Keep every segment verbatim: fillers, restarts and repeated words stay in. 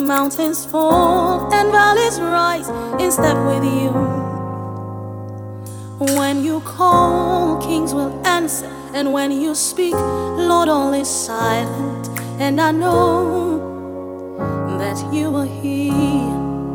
Mountains fall and valleys rise in step with you. When you call, kings will answer, and when you speak, Lord, all is silent. And I know that you will hear.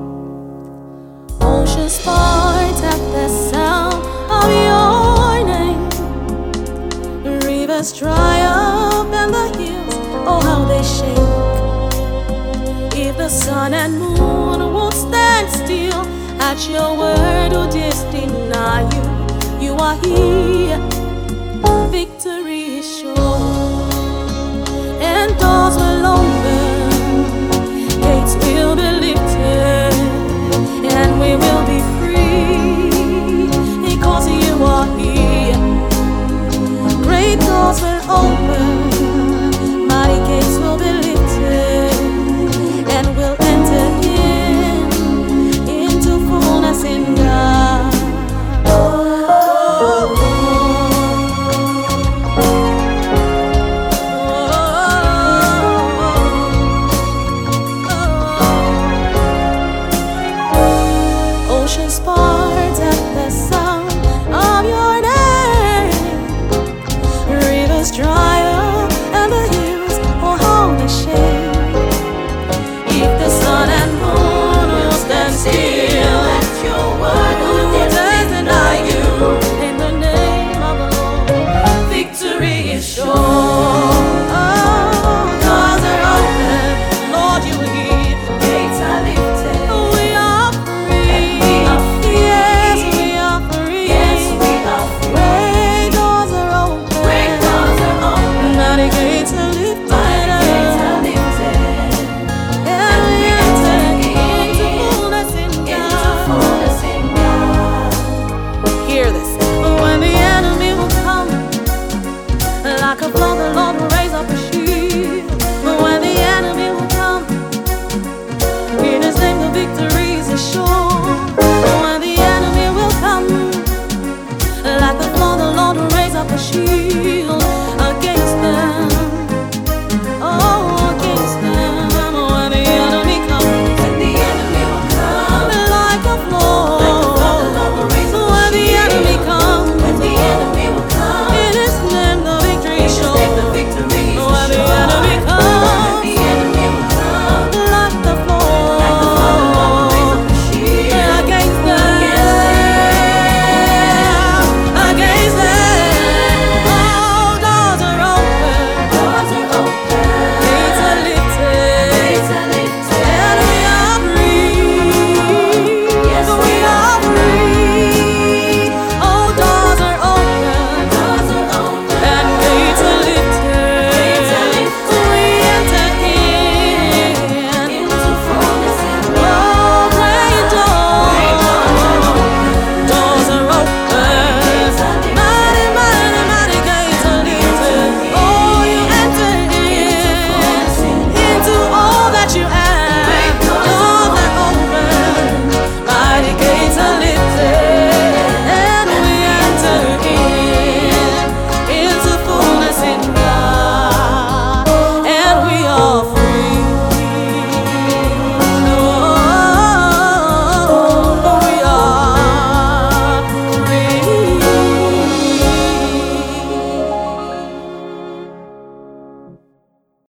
Oceans part at the sound of your name. Rivers dry up and the hills, oh how they shake. If the sun and moon won't stand still at your word, or just deny you, you are here. Victory is sure.